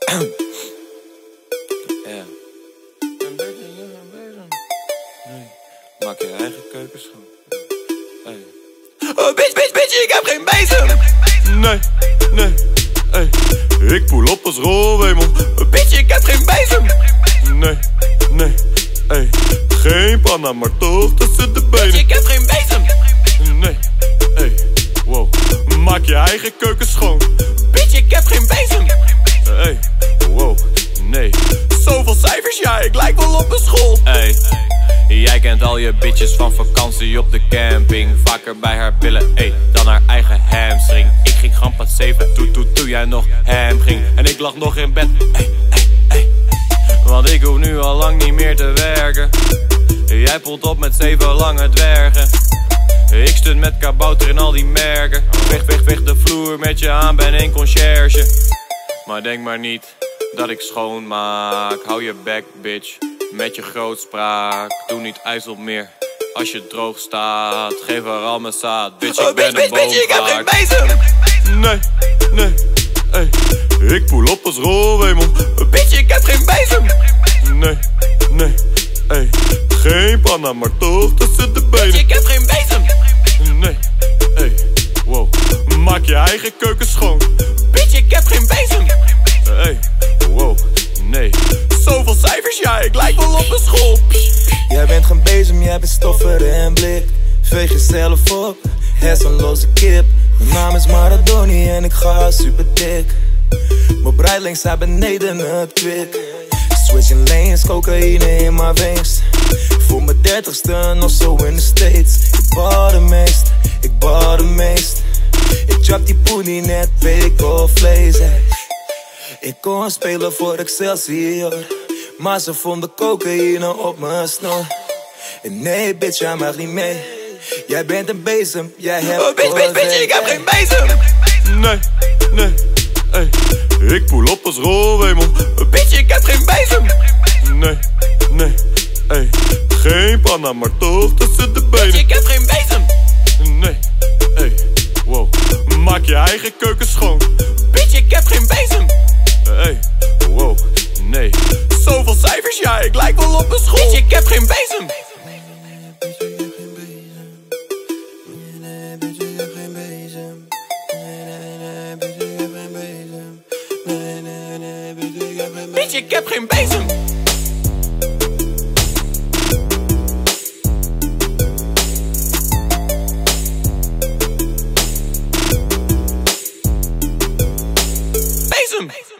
Ja. Nee. Maak je eigen keuken schoon. Hey. Oh, bitch, ik heb geen bezem. Nee, hey. Ik poel op als rolwemel. Bitch, ik heb geen bezem. Nee, hey. Geen panna, maar toch tussen de benen. Bitch, ik heb geen bezem. Nee, hey, wow. Maak je eigen keuken schoon. Bitch, ik heb geen bezem. Hey, wow, nee. Zoveel cijfers, ja, ik lijk wel op een school. Hey, jij kent al je bitches van vakantie op de camping. Vaker bij haar billen, ey, dan haar eigen hamstring. Ik ging gampas 7, toen jij nog ham ging. En ik lag nog in bed, ey. Want ik hoef nu al lang niet meer te werken. Jij poelt op met 7 lange dwergen. Ik stunt met kabouter in al die merken. Veeg de vloer met je aan, ben een conciërge. Maar denk maar niet dat ik schoonmaak. Hou je bek, bitch, met je grootspraak. Doe niet ijs op meer als je droog staat. Geef haar al mijn zaad, bitch, ik ben een boomvaart. Bitch, ik heb geen bezem. Nee, hey. Ik poel op als rolwemel. Bitch, ik heb geen bezem. Nee, hey. Geen panna, maar toch tussen de benen. Bitch, ik heb geen bezem. Nee, hey, wow. Maak je eigen keuken schoon. Bitch, ik heb geen bezem. Hey, wow, nee. Zoveel cijfers, ja, ik lijk wel op een school. Jij bent geen bezem, jij bent stoffer en blik. Veeg jezelf op, hersenloze kip. Mijn naam is Maradoni en ik ga super dik. Mijn breid links naar beneden het kwik. Switching lanes, cocaïne in mijn veens. Voor mijn 30ste nog zo in de States. Ik bouw de meest. Ik trap die poenie net, weet ik of vlees. Ik kon spelen voor Excelsior, maar ze vonden cocaïne op mijn snor. En nee, bitch, jij mag niet mee. Jij bent een bezem, jij hebt bitch, ik heb geen bezem. Nee, hey. Ik poel op als rolwemel. Bitch, ik heb geen bezem. Nee, hey. Geen panna, maar toch tussen de benen. Bitch, ik heb geen bezem. Nee, hey, wow. Maak je eigen keuken schoon. Bitch, ik heb geen bezem. Hey, wow, nee. Zoveel cijfers, ja, ik lijk wel op een school. Bitch, ik heb geen bezem. Bitch, ik heb geen bezem. Bezem.